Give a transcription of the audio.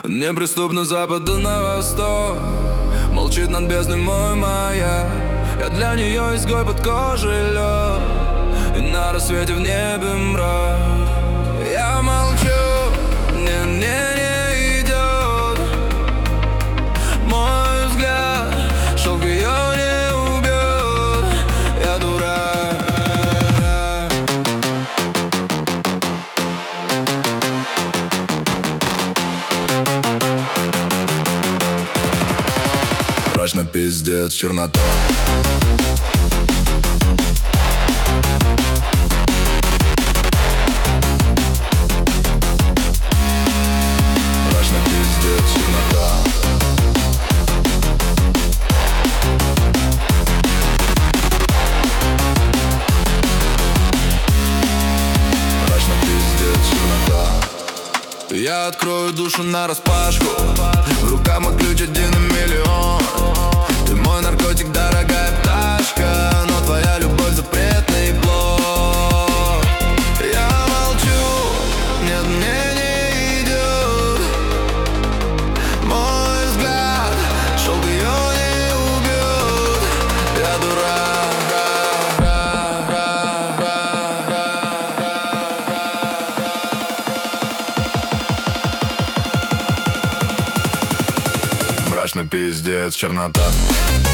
Неприступно с запада на восток, молчит над бездной мой маяк. Я для нее изгой под кожей лед, и на рассвете в небе мрак. Я молчу, не идет мой взгляд, шелк ее не убьет. Я дурак. Мрачно пиздец, чернота. Мрачно пиздец, чернота. Мрачно пиздец, чернота. Я открою душу нараспашку, в руках мой ключ 1 на миллион. Ты мой наркотик, дорогая пташка, но твоя любовь запретный блок. Я молчу, нет, мне не идет мой взгляд, шелк ее не убьет. Я дурак. Мрачный пиздец, чернота.